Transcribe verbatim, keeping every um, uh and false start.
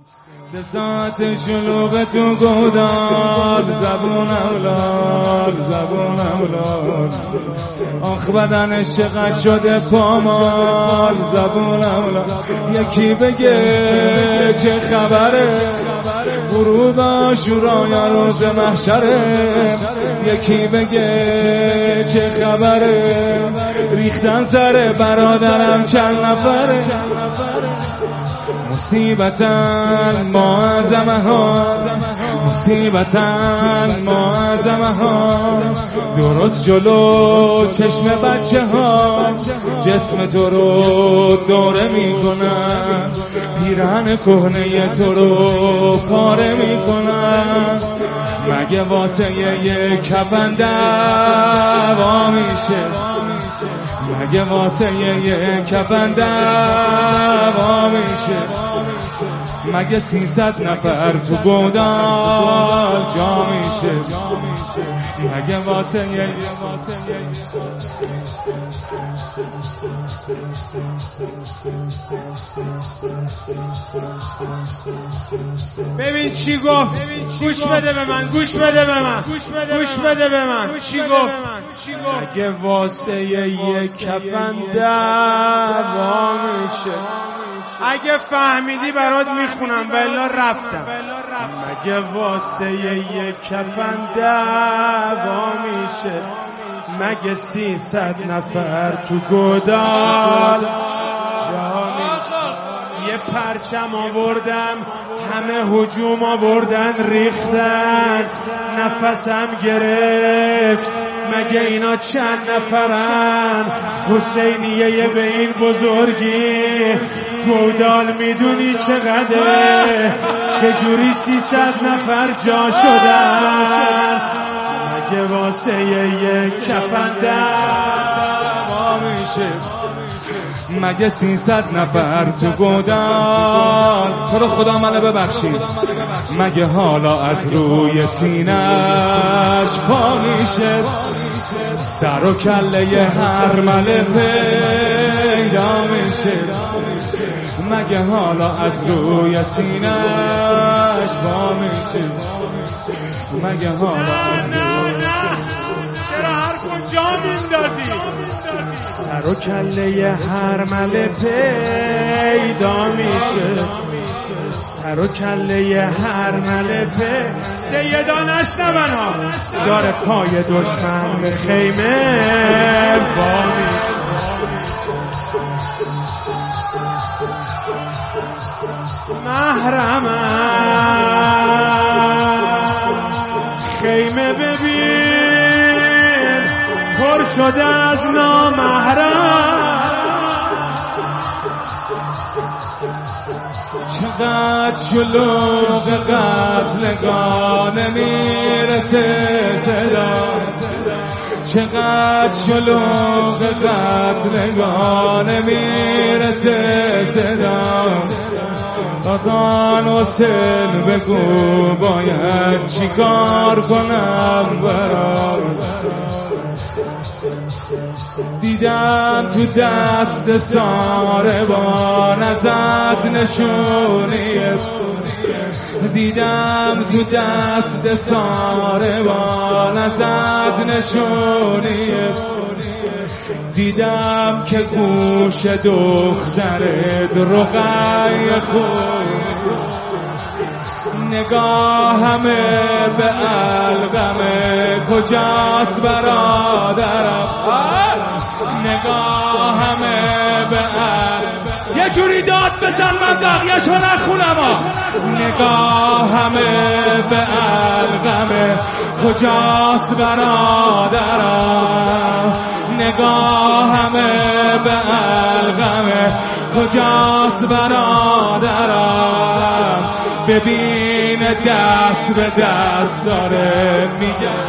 سه ساعت شلوغ تو گودال، زبونم لال زبونم لال، آخ بدنش چقدر شده پامال، زبونم لال. یکی بگه چه خبره، غروب عاشورا یا روز محشره، یکی بگه چه خبره، ریختن سر برادرم چند نفره. مصیبتن معظمه ها، مصیبتن معظمه ها، درست جلو چشم بچه ها جسم تو رو دوره میکنن، پیرهن کهنه تو رو پاره میکنن. مگه واسه یک کفن دعوا میشه، مگه واسه یک کفن دعوا میشه، مگه سیصد نفر تو گودال جا میشه، مگه واسه یک. ببین چی گفت، گوش بده به من، گوش بده به من، گوش بده به من. چی گفت؟ مگه واسه یک کفن دعوا میشه. اگه فهمیدی برات میخونم ولی رفتم. مگه واسه یک کفن دعوا میشه، مگه سیصد نفر تو گودال جا میشه. یه پرچم آوردم، همه هجوم آوردن ریختن، نفسم گرفت. مگه اینا چند نفرن؟ حسینیه به این بزرگی، گودال میدونی چقدره؟ چجوری سیصد نفر جا شدن؟ مگه واسه یک کفن دعوا میشه، مگه سیصد نفر تو گودال. تو رو خدا منو ببخشید. مگه حالا از روی سینه‌اش پا میشه، سر و کله هر مله پیدا میشه، مگه حالا از روی سینه‌اش پا میشه، مگه حالا نه نه نه، چرا هر کجا میندازی؟ سر و کله هر مله پیدا میشه، سر و کله هر مله پیدا. سیدا نشنون ها، داره پای دشمن به خیمه با میشه. محرمم خیمه ببین پر شده از نامحرم. چقدر شلوغ قتلگاه میرسه صدا، چقدر شلوغ قتلگاه میرسه صدا. آقان حسین بگو باید چیکار کنم برام. دیدم تو دست ساربان ازت نشونی، دیدم تو دست ساربان ازت نشونی، دیدم که گوش دخترت رقیه خون، نگاهمه به القمه کجاست برادرم، نگاهمه به القمه. یه جوری داد بزن من بقیه‌شو نخونم. نگاهمه به القمه کجاست برادرم، نگاهمه به القمه کجاست برادرم. ببین دست به دست داره میگه.